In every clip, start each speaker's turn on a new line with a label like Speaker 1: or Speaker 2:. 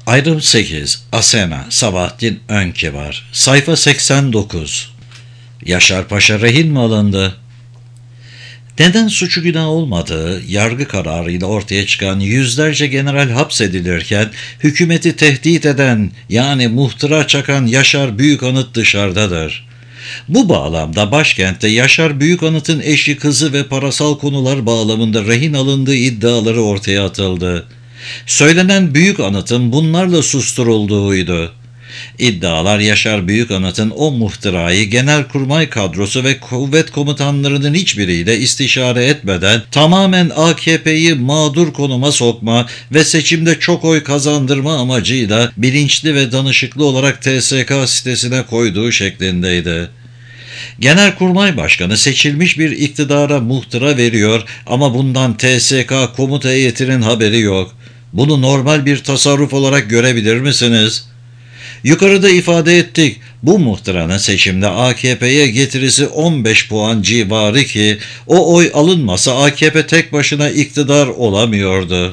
Speaker 1: Ayrım 8. Asena, Sabahattin Önkibar. Sayfa 89. Yaşar Paşa rehin mi alındı? Neden suçu günah olmadığı, yargı kararıyla ortaya çıkan yüzlerce general hapsedilirken, hükümeti tehdit eden, yani muhtıra çakan Yaşar Büyükanıt dışarıdadır. Bu bağlamda başkentte Yaşar Büyükanıt'ın eşi, kızı ve parasal konular bağlamında rehin alındığı iddiaları ortaya atıldı. Söylenen büyük anıtın bunlarla susturulduğuydu. İddialar Yaşar Büyükanıt'ın o muhtırayı Genelkurmay kadrosu ve kuvvet komutanlarının hiçbiriyle istişare etmeden tamamen AKP'yi mağdur konuma sokma ve seçimde çok oy kazandırma amacıyla bilinçli ve danışıklı olarak TSK sitesine koyduğu şeklindeydi. Genelkurmay Başkanı seçilmiş bir iktidara muhtıra veriyor ama bundan TSK komuta heyetinin haberi yok. Bunu normal bir tasarruf olarak görebilir misiniz? Yukarıda ifade ettik. Bu muhtıranın seçimde AKP'ye getirisi 15 puan civarı ki o oy alınmasa AKP tek başına iktidar olamıyordu.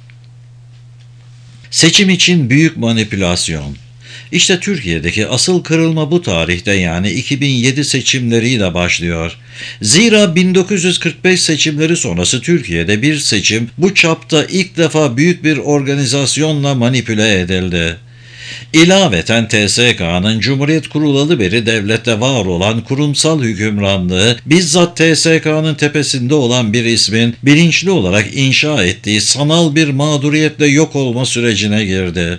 Speaker 1: Seçim için büyük manipülasyon. İşte Türkiye'deki asıl kırılma bu tarihte, yani 2007 seçimleriyle başlıyor. Zira 1945 seçimleri sonrası Türkiye'de bir seçim bu çapta ilk defa büyük bir organizasyonla manipüle edildi. İlaveten TSK'nın Cumhuriyet kurulalı beri devlette var olan kurumsal hükümranlığı bizzat TSK'nın tepesinde olan bir ismin bilinçli olarak inşa ettiği sanal bir mağduriyetle yok olma sürecine girdi.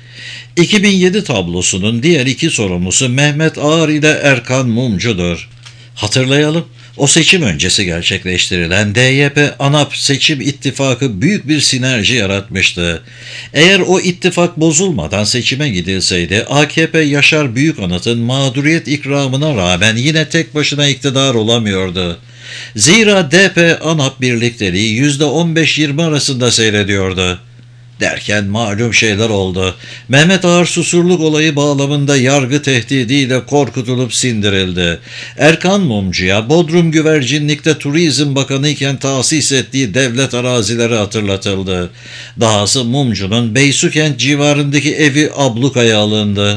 Speaker 1: 2007 tablosunun diğer iki sorumlusu Mehmet Ağar ile Erkan Mumcu'dur. Hatırlayalım, o seçim öncesi gerçekleştirilen DYP-ANAP seçim ittifakı büyük bir sinerji yaratmıştı. Eğer o ittifak bozulmadan seçime gidilseydi AKP Yaşar Büyükanıt'ın mağduriyet ikramına rağmen yine tek başına iktidar olamıyordu. Zira DP-ANAP birlikteliği %15-20 arasında seyrediyordu. Derken malum şeyler oldu. Mehmet Ağar Susurluk olayı bağlamında yargı tehdidiyle korkutulup sindirildi. Erkan Mumcu'ya Bodrum Güvercinlik'te Turizm Bakanı iken tahsis ettiği devlet arazileri hatırlatıldı. Dahası Mumcu'nun Beysukent civarındaki evi ablukaya alındı.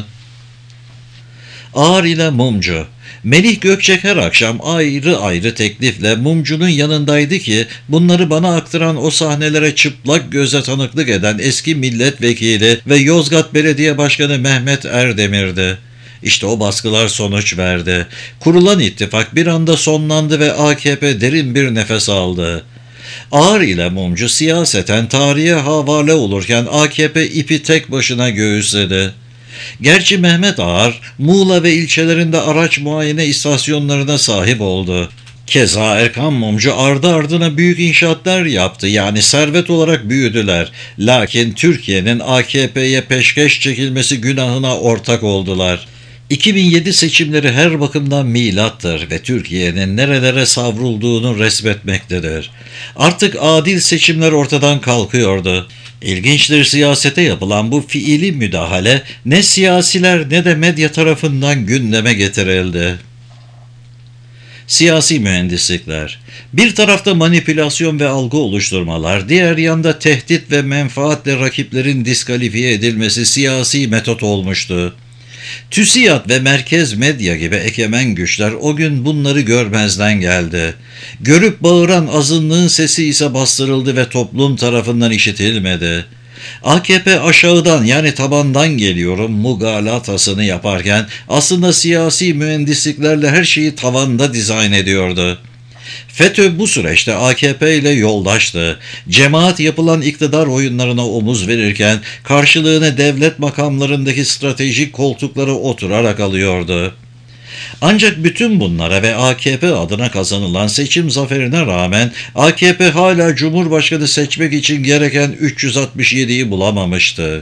Speaker 1: Ağar ile Mumcu. Melih Gökçek her akşam ayrı ayrı teklifle Mumcu'nun yanındaydı ki bunları bana aktaran o sahnelere çıplak göze tanıklık eden eski milletvekili ve Yozgat Belediye Başkanı Mehmet Erdemir'di. İşte o baskılar sonuç verdi. Kurulan ittifak bir anda sonlandı ve AKP derin bir nefes aldı. Ağar ile Mumcu siyaseten tarihe havale olurken AKP ipi tek başına göğüsledi. Gerçi Mehmet Ağar, Muğla ve ilçelerinde araç muayene istasyonlarına sahip oldu. Keza Erkan Mumcu ardı ardına büyük inşaatlar yaptı, yani servet olarak büyüdüler. Lakin Türkiye'nin AKP'ye peşkeş çekilmesi günahına ortak oldular. 2007 seçimleri her bakımdan milattır ve Türkiye'nin nerelere savrulduğunu resmetmektedir. Artık adil seçimler ortadan kalkıyordu. İlginçtir, siyasete yapılan bu fiili müdahale ne siyasiler ne de medya tarafından gündeme getirildi. Siyasi mühendislikler. Bir tarafta manipülasyon ve algı oluşturmalar, diğer yanda tehdit ve menfaatle rakiplerin diskalifiye edilmesi siyasi metot olmuştu. TÜSİAD ve merkez medya gibi egemen güçler o gün bunları görmezden geldi. Görüp bağıran azınlığın sesi ise bastırıldı ve toplum tarafından işitilmedi. AKP aşağıdan, yani tabandan geliyorum mugalatasını yaparken aslında siyasi mühendisliklerle her şeyi tavanda dizayn ediyordu. FETÖ bu süreçte AKP ile yoldaştı. Cemaat yapılan iktidar oyunlarına omuz verirken karşılığını devlet makamlarındaki stratejik koltuklara oturarak alıyordu. Ancak bütün bunlara ve AKP adına kazanılan seçim zaferine rağmen AKP hala Cumhurbaşkanı seçmek için gereken 367'yi bulamamıştı.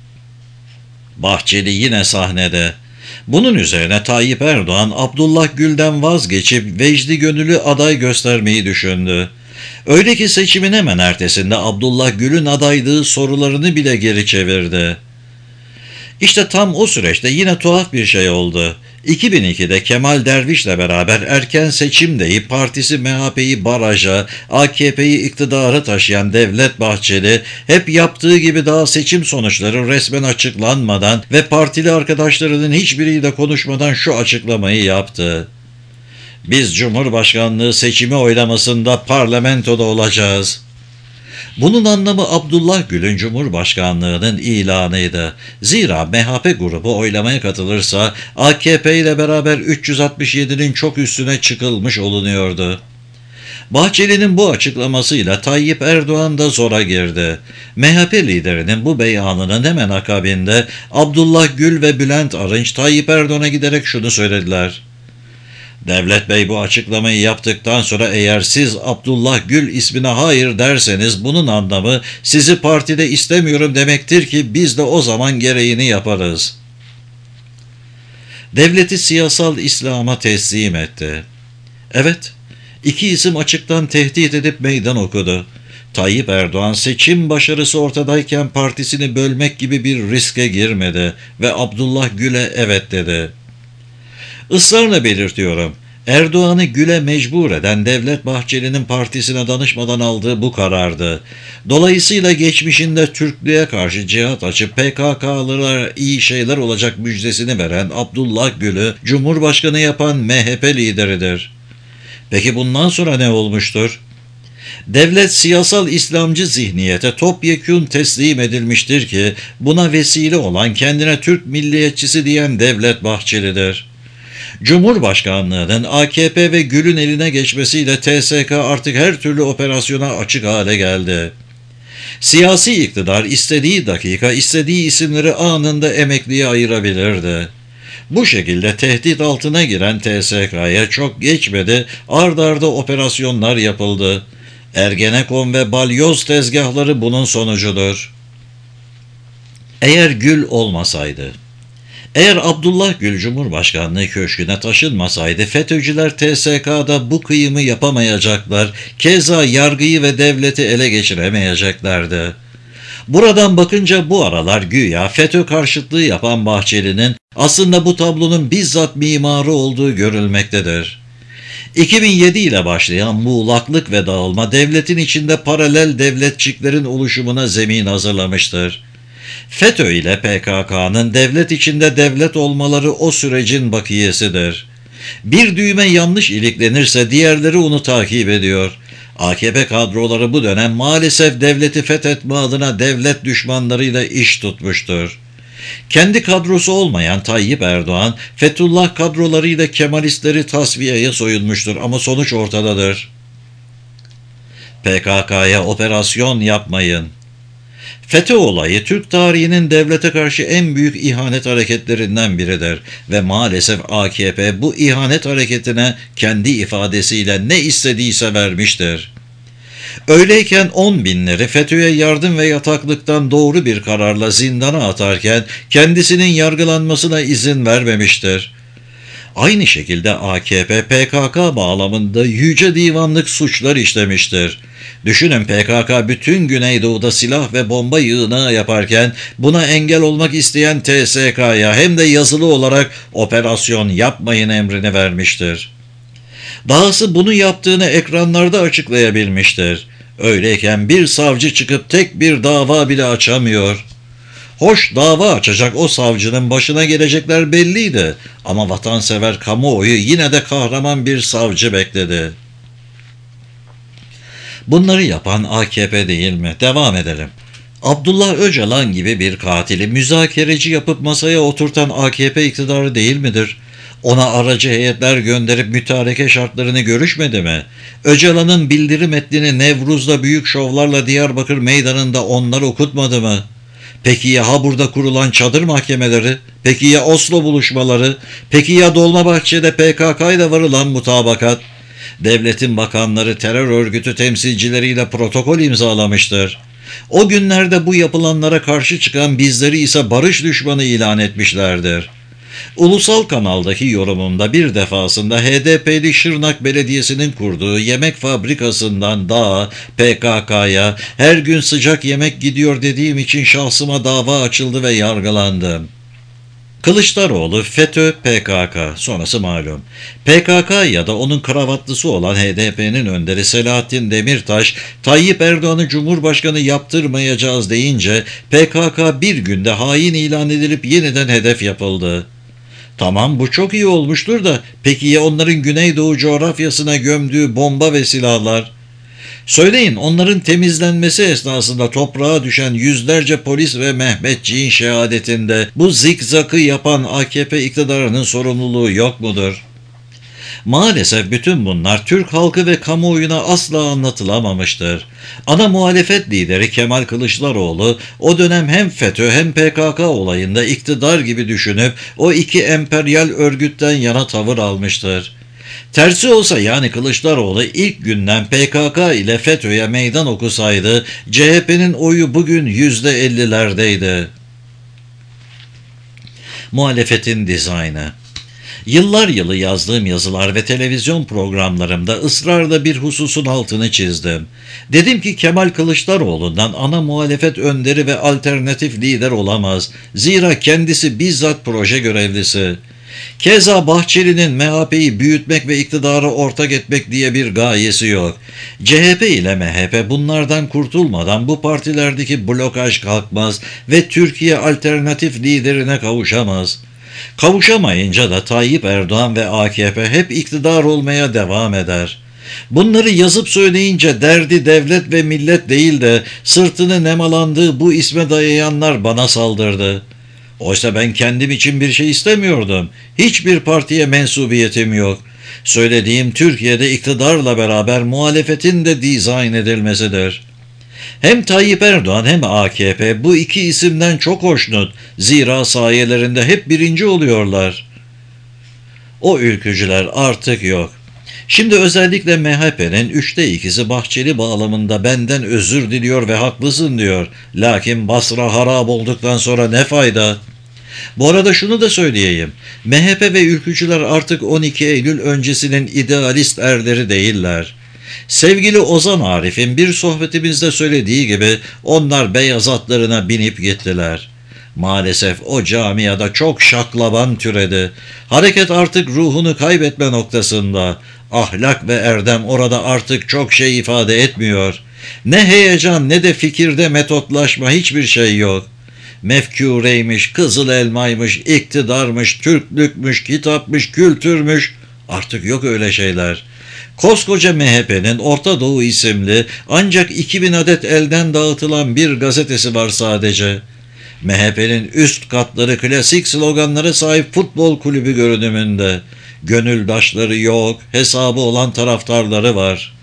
Speaker 1: Bahçeli yine sahnede. Bunun üzerine Tayyip Erdoğan, Abdullah Gül'den vazgeçip Vecdi Gönül'ü aday göstermeyi düşündü. Öyle ki seçimin hemen ertesinde Abdullah Gül'ün adaylığı sorularını bile geri çevirdi. İşte tam o süreçte yine tuhaf bir şey oldu. 2002'de Kemal Derviş'le beraber erken seçim deyip partisi MHP'yi baraja, AKP'yi iktidara taşıyan Devlet Bahçeli hep yaptığı gibi daha seçim sonuçları resmen açıklanmadan ve partili arkadaşlarının hiçbiriyle konuşmadan şu açıklamayı yaptı: "Biz Cumhurbaşkanlığı seçimi oylamasında parlamentoda olacağız." Bunun anlamı Abdullah Gül'ün Cumhurbaşkanlığının ilanıydı. Zira MHP grubu oylamaya katılırsa AKP ile beraber 367'nin çok üstüne çıkılmış olunuyordu. Bahçeli'nin bu açıklamasıyla Tayyip Erdoğan da zora girdi. MHP liderinin bu beyanının hemen akabinde Abdullah Gül ve Bülent Arınç Tayyip Erdoğan'a giderek şunu söylediler: "Devlet Bey, bu açıklamayı yaptıktan sonra eğer siz Abdullah Gül ismine hayır derseniz bunun anlamı sizi partide istemiyorum demektir ki biz de o zaman gereğini yaparız." Devleti siyasal İslam'a teslim etti. Evet, iki isim açıktan tehdit edip meydan okudu. Tayyip Erdoğan seçim başarısı ortadayken partisini bölmek gibi bir riske girmedi ve Abdullah Gül'e evet dedi. Israrla belirtiyorum, Erdoğan'ı Gül'e mecbur eden Devlet Bahçeli'nin partisine danışmadan aldığı bu karardı. Dolayısıyla geçmişinde Türklüğe karşı cihat açıp PKK'lılara iyi şeyler olacak müjdesini veren Abdullah Gül'ü Cumhurbaşkanı yapan MHP lideridir. Peki bundan sonra ne olmuştur? Devlet siyasal İslamcı zihniyete topyekün teslim edilmiştir ki buna vesile olan kendine Türk milliyetçisi diyen Devlet Bahçeli'dir. Cumhurbaşkanlığının AKP ve Gül'ün eline geçmesiyle TSK artık her türlü operasyona açık hale geldi. Siyasi iktidar istediği dakika istediği isimleri anında emekliye ayırabilirdi. Bu şekilde tehdit altına giren TSK'ya çok geçmedi, ard arda operasyonlar yapıldı. Ergenekon ve balyoz tezgahları bunun sonucudur. Eğer Gül olmasaydı, eğer Abdullah Gül Cumhurbaşkanlığı köşküne taşınmasaydı FETÖ'cüler TSK'da bu kıyımı yapamayacaklar, keza yargıyı ve devleti ele geçiremeyeceklerdi. Buradan bakınca bu aralar güya FETÖ karşıtlığı yapan Bahçeli'nin aslında bu tablonun bizzat mimarı olduğu görülmektedir. 2007 ile başlayan muğlaklık ve dağılma devletin içinde paralel devletçiklerin oluşumuna zemin hazırlamıştır. FETÖ ile PKK'nın devlet içinde devlet olmaları o sürecin bakiyesidir. Bir düğme yanlış iliklenirse diğerleri onu takip ediyor. AKP kadroları bu dönem maalesef devleti fethetme adına devlet düşmanlarıyla iş tutmuştur. Kendi kadrosu olmayan Tayyip Erdoğan, Fethullah kadrolarıyla Kemalistleri tasfiyeye soyunmuştur ama sonuç ortadadır. PKK'ya operasyon yapmayın. FETÖ olayı Türk tarihinin devlete karşı en büyük ihanet hareketlerinden biridir ve maalesef AKP bu ihanet hareketine kendi ifadesiyle ne istediyse vermiştir. Öyleyken 10 binleri FETÖ'ye yardım ve yataklıktan doğru bir kararla zindana atarken kendisinin yargılanmasına izin vermemiştir. Aynı şekilde AKP, PKK bağlamında yüce divanlık suçlar işlemiştir. Düşünün, PKK bütün Güneydoğu'da silah ve bomba yığınağı yaparken buna engel olmak isteyen TSK'ya hem de yazılı olarak operasyon yapmayın emrini vermiştir. Dahası bunu yaptığını ekranlarda açıklayabilmiştir. Öyleyken bir savcı çıkıp tek bir dava bile açamıyor. Hoş, dava açacak o savcının başına gelecekler belliydi ama vatansever kamuoyu yine de kahraman bir savcı bekledi. Bunları yapan AKP değil mi? Devam edelim. Abdullah Öcalan gibi bir katili müzakereci yapıp masaya oturtan AKP iktidarı değil midir? Ona aracı heyetler gönderip mütareke şartlarını görüşmedi mi? Öcalan'ın bildirim metnini Nevruz'da büyük şovlarla Diyarbakır meydanında onlar okutmadı mı? Peki ya burada kurulan çadır mahkemeleri? Peki ya Oslo buluşmaları? Peki ya Dolmabahçe'de PKK ile varılan mutabakat? Devletin bakanları terör örgütü temsilcileriyle protokol imzalamıştır. O günlerde bu yapılanlara karşı çıkan bizleri ise barış düşmanı ilan etmişlerdir. Ulusal kanaldaki yorumumda bir defasında HDP'li Şırnak Belediyesi'nin kurduğu yemek fabrikasından dağa, PKK'ya her gün sıcak yemek gidiyor dediğim için şahsıma dava açıldı ve yargılandım. Kılıçdaroğlu, FETÖ, PKK, sonrası malum. PKK ya da onun kravatlısı olan HDP'nin önderi Selahattin Demirtaş, Tayyip Erdoğan'ı Cumhurbaşkanı yaptırmayacağız deyince PKK bir günde hain ilan edilip yeniden hedef yapıldı. Tamam, bu çok iyi olmuştur da peki ya onların Güneydoğu coğrafyasına gömdüğü bomba ve silahlar? Söyleyin, onların temizlenmesi esnasında toprağa düşen yüzlerce polis ve Mehmetçiğin şehadetinde bu zikzakı yapan AKP iktidarının sorumluluğu yok mudur? Maalesef bütün bunlar Türk halkı ve kamuoyuna asla anlatılamamıştır. Ana muhalefet lideri Kemal Kılıçdaroğlu o dönem hem FETÖ hem PKK olayında iktidar gibi düşünüp o iki emperyal örgütten yana tavır almıştır. Tersi olsa, yani Kılıçdaroğlu ilk günden PKK ile FETÖ'ye meydan okusaydı CHP'nin oyu bugün %50'lerdeydi. Muhalefetin dizaynı. Yıllar yılı yazdığım yazılar ve televizyon programlarımda ısrarla bir hususun altını çizdim. Dedim ki Kemal Kılıçdaroğlu'ndan ana muhalefet önderi ve alternatif lider olamaz. Zira kendisi bizzat proje görevlisi. Keza Bahçeli'nin MHP'yi büyütmek ve iktidarı ortak etmek diye bir gayesi yok. CHP ile MHP bunlardan kurtulmadan bu partilerdeki blokaj kalkmaz ve Türkiye alternatif liderine kavuşamaz. Kavuşamayınca da Tayyip Erdoğan ve AKP hep iktidar olmaya devam eder. Bunları yazıp söyleyince derdi devlet ve millet değil de sırtını nemalandığı bu isme dayayanlar bana saldırdı. Oysa ben kendim için bir şey istemiyordum. Hiçbir partiye mensubiyetim yok. Söylediğim Türkiye'de iktidarla beraber muhalefetin de dizayn edilmesidir. Hem Tayyip Erdoğan hem AKP bu iki isimden çok hoşnut. Zira sayelerinde hep birinci oluyorlar. O ülkücüler artık yok. Şimdi özellikle MHP'nin 2/3'ü Bahçeli bağlamında benden özür diliyor ve haklısın diyor. Lakin Basra harap olduktan sonra ne fayda? Bu arada şunu da söyleyeyim. MHP ve ülkücüler artık 12 Eylül öncesinin idealist erleri değiller. Sevgili Ozan Arif'in bir sohbetimizde söylediği gibi onlar beyaz atlarına binip gittiler. Maalesef o camiada çok şaklaban türedi. Hareket artık ruhunu kaybetme noktasında. Ahlak ve erdem orada artık çok şey ifade etmiyor. Ne heyecan ne de fikirde metotlaşma, hiçbir şey yok. Mefkureymiş, kızıl elmaymış, iktidarmış, Türklükmüş, kitapmış, kültürmüş. Artık yok öyle şeyler. Koskoca MHP'nin Orta Doğu isimli ancak 2000 adet elden dağıtılan bir gazetesi var sadece. MHP'nin üst katları klasik sloganlara sahip futbol kulübü görünümünde. Gönüldaşları yok, hesabı olan taraftarları var.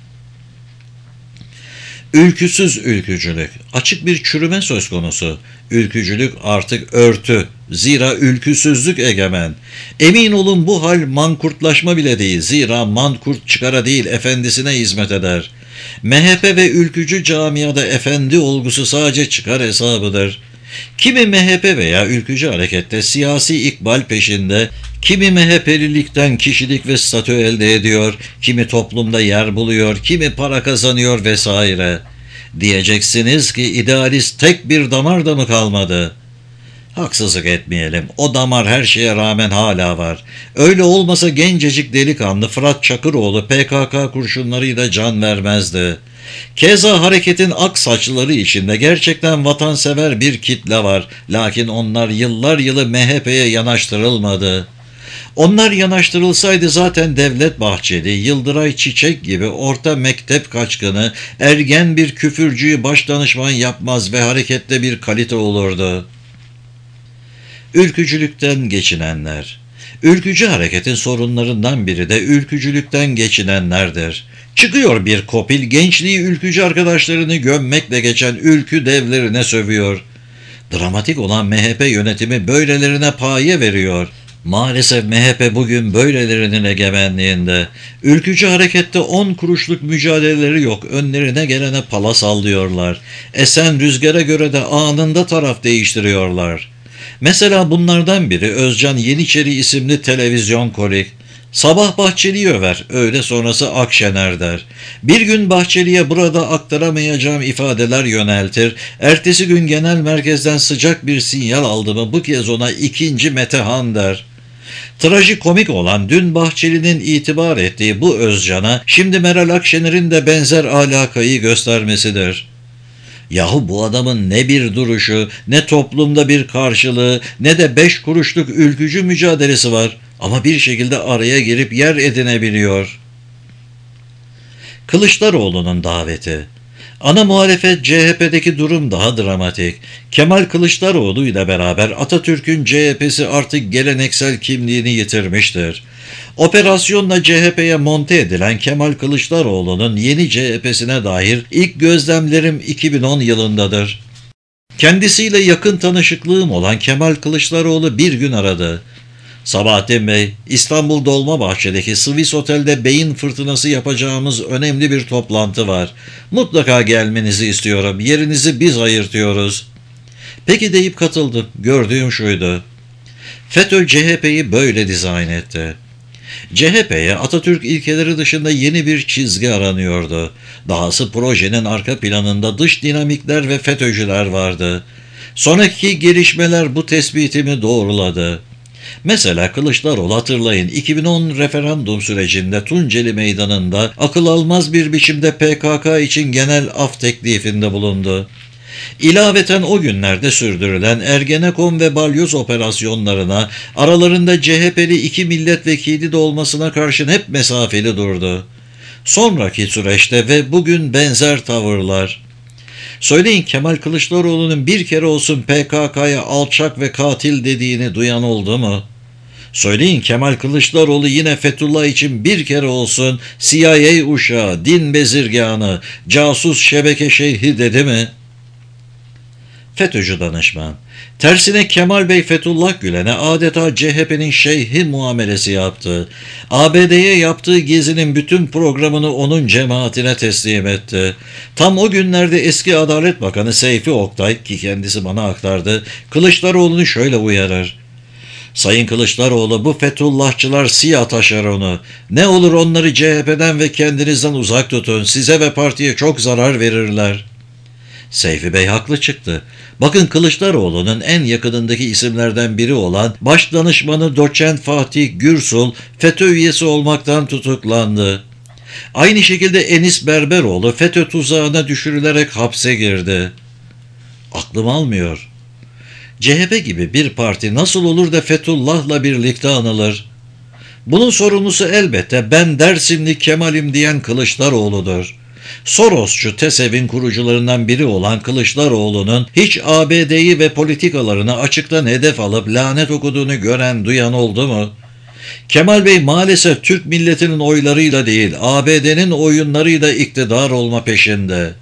Speaker 1: Ülküsüz ülkücülük. Açık bir çürüme söz konusu. Ülkücülük artık örtü. Zira ülküsüzlük egemen. Emin olun bu hal mankurtlaşma bile değil. Zira mankurt çıkara değil efendisine hizmet eder. MHP ve ülkücü camiada efendi olgusu sadece çıkar hesabıdır. Kimi MHP veya ülkücü harekette siyasi ikbal peşinde, kimi MHP'lilikten kişilik ve statü elde ediyor, kimi toplumda yer buluyor, kimi para kazanıyor vesaire. Diyeceksiniz ki idealist tek bir damar da mı kalmadı? Haksızlık etmeyelim. O damar her şeye rağmen hala var. Öyle olmasa gencecik delikanlı Fırat Çakıroğlu PKK kurşunlarıyla can vermezdi. Keza hareketin ak saçları içinde gerçekten vatansever bir kitle var. Lakin onlar yıllar yılı MHP'ye yanaştırılmadı. Onlar yanaştırılsaydı zaten Devlet Bahçeli, Yıldıray Çiçek gibi orta mektep kaçkını, ergen bir küfürcüyü başdanışman yapmaz ve harekette bir kalite olurdu. Ülkücülükten geçinenler. Ülkücü hareketin sorunlarından biri de ülkücülükten geçinenlerdir. Çıkıyor bir kopil, gençliği ülkücü arkadaşlarını gömmekle geçen ülkü devlerine sövüyor. Dramatik olan MHP yönetimi böylelerine paye veriyor. Maalesef MHP bugün böylelerinin egemenliğinde. Ülkücü harekette 10 kuruşluk mücadeleleri yok. Önlerine gelene pala sallıyorlar. Esen rüzgara göre de anında taraf değiştiriyorlar. Mesela bunlardan biri Özcan Yeniçeri isimli televizyon kolik. Sabah Bahçeli'yi över, öğle sonrası Akşener der. Bir gün Bahçeli'ye burada aktaramayacağım ifadeler yöneltir. Ertesi gün genel merkezden sıcak bir sinyal aldı mı bu kez ona ikinci Metehan der. Trajikomik olan dün Bahçeli'nin itibar ettiği bu Özcan'a şimdi Meral Akşener'in de benzer alakayı göstermesidir. Yahu bu adamın ne bir duruşu, ne toplumda bir karşılığı, ne de 5 kuruşluk ülkücü mücadelesi var. Ama bir şekilde araya girip yer edinebiliyor. Kılıçdaroğlu'nun daveti. Ana muhalefet CHP'deki durum daha dramatik. Kemal Kılıçdaroğlu ile beraber Atatürk'ün CHP'si artık geleneksel kimliğini yitirmiştir. Operasyonla CHP'ye monte edilen Kemal Kılıçdaroğlu'nun yeni CHP'sine dair ilk gözlemlerim 2010 yılındadır. Kendisiyle yakın tanışıklığım olan Kemal Kılıçdaroğlu bir gün aradı. Sabahattin Bey, İstanbul Dolmabahçe'deki Swiss Otel'de beyin fırtınası yapacağımız önemli bir toplantı var. Mutlaka gelmenizi istiyorum. Yerinizi biz ayırtıyoruz. Peki deyip katıldım. Gördüğüm şuydu. FETÖ CHP'yi böyle dizayn etti. CHP'ye Atatürk ilkeleri dışında yeni bir çizgi aranıyordu. Dahası projenin arka planında dış dinamikler ve FETÖ'cüler vardı. Sonraki gelişmeler bu tespitimi doğruladı. Mesela Kılıçdaroğlu hatırlayın 2010 referandum sürecinde Tunceli Meydanı'nda akıl almaz bir biçimde PKK için genel af teklifinde bulundu. İlaveten o günlerde sürdürülen Ergenekon ve Balyoz operasyonlarına aralarında CHP'li 2 milletvekili de olmasına karşın hep mesafeli durdu. Sonraki süreçte ve bugün benzer tavırlar. Söyleyin Kemal Kılıçdaroğlu'nun bir kere olsun PKK'ya alçak ve katil dediğini duyan oldu mu? Söyleyin Kemal Kılıçdaroğlu yine Fethullah için bir kere olsun CIA uşağı, din bezirganı, casus şebeke şeyhi dedi mi? FETÖ'cü danışman. Tersine Kemal Bey Fethullah Gülen'e adeta CHP'nin şeyhi muamelesi yaptı. ABD'ye yaptığı gezinin bütün programını onun cemaatine teslim etti. Tam o günlerde eski Adalet Bakanı Seyfi Oktay, ki kendisi bana aktardı, Kılıçdaroğlu'nu şöyle uyarır. Sayın Kılıçdaroğlu, bu Fethullahçılar siyah taşeronu. Ne olur onları CHP'den ve kendinizden uzak tutun. Size ve partiye çok zarar verirler. Seyfi Bey haklı çıktı. Bakın Kılıçdaroğlu'nun en yakınındaki isimlerden biri olan Başdanışmanı Doçent Fatih Gürsul FETÖ üyesi olmaktan tutuklandı. Aynı şekilde Enis Berberoğlu FETÖ tuzağına düşürülerek hapse girdi. Aklım almıyor. CHP gibi bir parti nasıl olur da Fethullah'la birlikte anılır? Bunun sorumlusu elbette ben Dersimli Kemal'im diyen Kılıçdaroğlu'dur. Sorosçu TESEV'in kurucularından biri olan Kılıçdaroğlu'nun hiç ABD'yi ve politikalarını açıktan hedef alıp lanet okuduğunu gören duyan oldu mu? Kemal Bey maalesef Türk milletinin oylarıyla değil ABD'nin oyunlarıyla iktidar olma peşinde.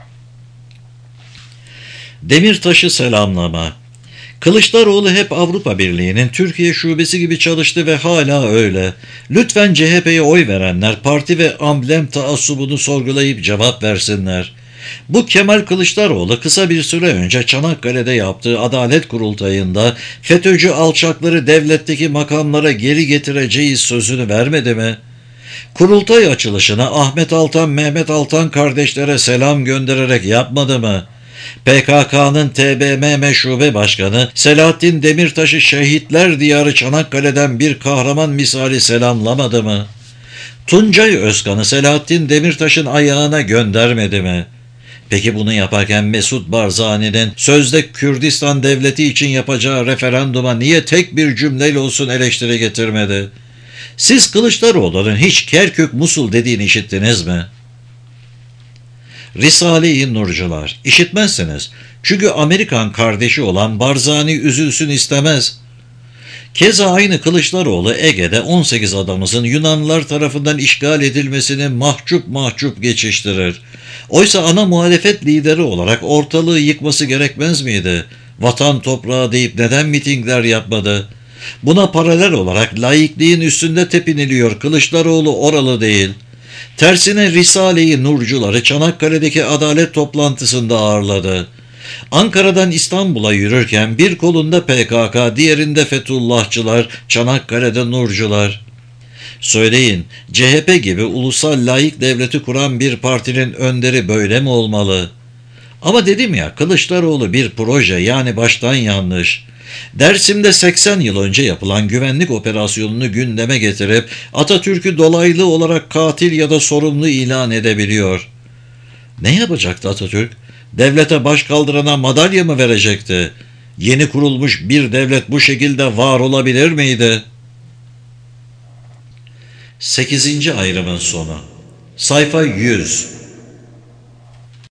Speaker 1: Demirtaş'ı selamlama. Kılıçdaroğlu hep Avrupa Birliği'nin Türkiye şubesi gibi çalıştı ve hala öyle. Lütfen CHP'ye oy verenler parti ve amblem taassubunu sorgulayıp cevap versinler. Bu Kemal Kılıçdaroğlu kısa bir süre önce Çanakkale'de yaptığı Adalet Kurultayı'nda FETÖ'cü alçakları devletteki makamlara geri getireceğiz sözünü vermedi mi? Kurultay açılışına Ahmet Altan, Mehmet Altan kardeşlere selam göndererek yapmadı mı? PKK'nın TBMM Şube Başkanı Selahattin Demirtaş'ı şehitler diyarı Çanakkale'den bir kahraman misali selamlamadı mı? Tuncay Özkan'ı Selahattin Demirtaş'ın ayağına göndermedi mi? Peki bunu yaparken Mesut Barzani'nin sözde Kürdistan devleti için yapacağı referanduma niye tek bir cümleyle olsun eleştiri getirmedi? Siz Kılıçdaroğlu'nun hiç Kerkük Musul dediğini işittiniz mi? Risale-i Nurcular. İşitmezsiniz. Çünkü Amerikan kardeşi olan Barzani üzülsün istemez. Keza aynı Kılıçdaroğlu Ege'de 18 adamımızın Yunanlılar tarafından işgal edilmesini mahcup mahcup geçiştirir. Oysa ana muhalefet lideri olarak ortalığı yıkması gerekmez miydi? Vatan toprağı deyip neden mitingler yapmadı? Buna paralel olarak laikliğin üstünde tepiniliyor. Kılıçdaroğlu oralı değil. Tersine Risale-i Nurcuları Çanakkale'deki adalet toplantısında ağırladı. Ankara'dan İstanbul'a yürürken bir kolunda PKK, diğerinde Fethullahçılar, Çanakkale'de Nurcular. Söyleyin, CHP gibi ulusal laik devleti kuran bir partinin önderi böyle mi olmalı? Ama dedim ya, Kılıçdaroğlu bir proje, yani baştan yanlış. Dersim'de 80 yıl önce yapılan güvenlik operasyonunu gündeme getirip Atatürk'ü dolaylı olarak katil ya da sorumlu ilan edebiliyor. Ne yapacaktı Atatürk? Devlete baş kaldırana madalya mı verecekti? Yeni kurulmuş bir devlet bu şekilde var olabilir miydi? 8. ayrımın sonu. Sayfa 100.